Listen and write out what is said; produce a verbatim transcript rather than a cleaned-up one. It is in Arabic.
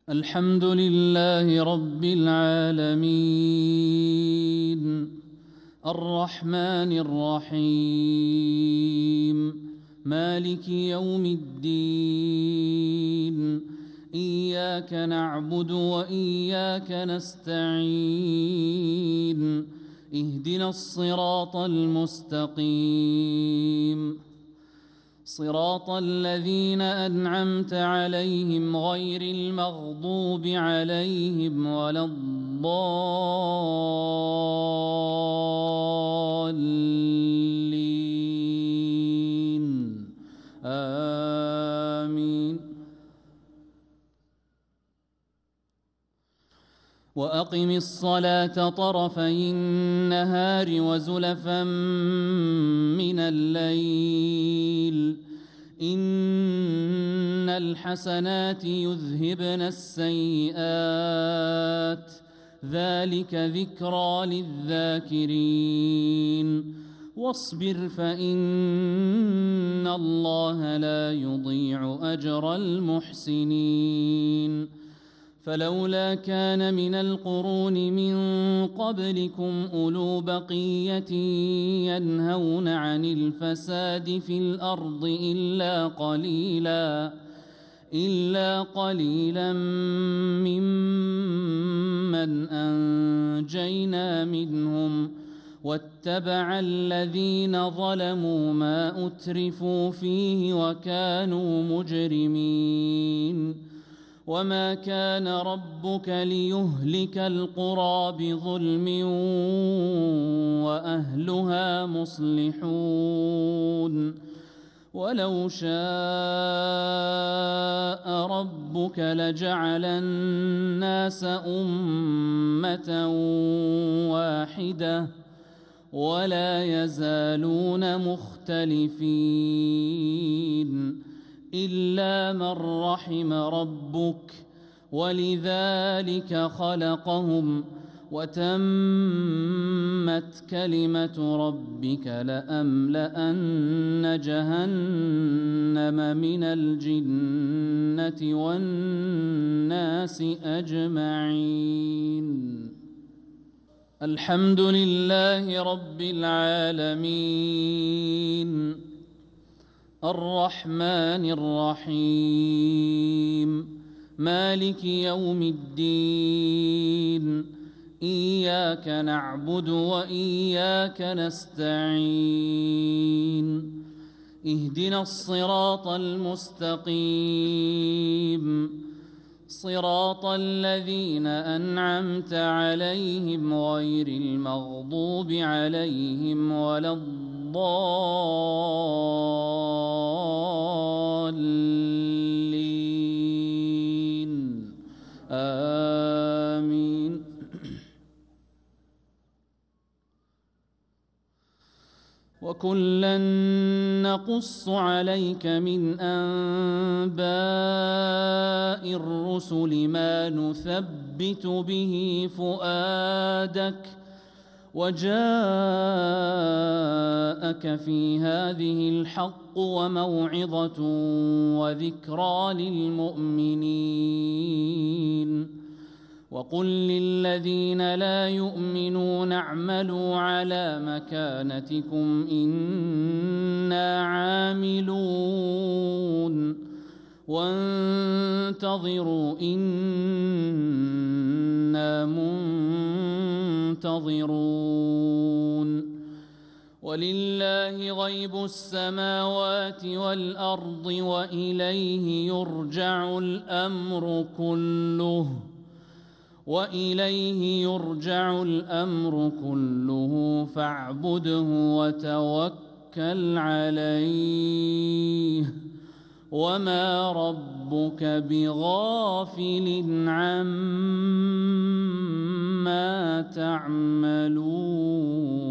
الحمد لله رب العالمين الرحمن الرحيم مالك يوم الدين إياك نعبد وإياك نستعين اهدنا الصراط المستقيم صراط الذين أنعمت عليهم غير المغضوب عليهم ولا الضالين آمين. وأقم الصلاة طرفي النهار وزلفا من الليل إن الحسنات يذهبن السيئات ذلك ذكرى للذاكرين واصبر فإن الله لا يضيع أجر المحسنين فلولا كان من القرون من قبلكم أولو بقية ينهون عن الفساد في الأرض إلا قليلا إلا قليلا ممن أنجينا منهم واتبع الذين ظلموا ما أترفوا فيه وكانوا مجرمين وما كان ربك ليهلك القرى بظلم وأهلها مصلحون ولو شاء ربك لجعل الناس أمة واحدة ولا يزالون مختلفين إلا من رحم ربك ولذلك خلقهم وتمت كلمة ربك لأملأن جهنم من الجنة والناس أجمعين. الحمد لله رب العالمين الرحمن الرحيم مالك يوم الدين إياك نعبد وإياك نستعين اهدنا الصراط المستقيم صراط الذين أنعمت عليهم غير المغضوب عليهم ولا الضالين آمين. وكلا نقص عليك من أنباء الرسل ما نثبت به فؤادك وجاءك في هذه الحق وموعظة وذكرى للمؤمنين وقل للذين لا يؤمنون اعملوا على مكانتكم إنا عاملون وانتظروا إنا منتظرون ولله غيب السماوات والأرض وإليه يرجع الأمر كله وإليه يرجع الأمر كله فاعبده وتوكل عليه وما ربك بغافل عما تعملون.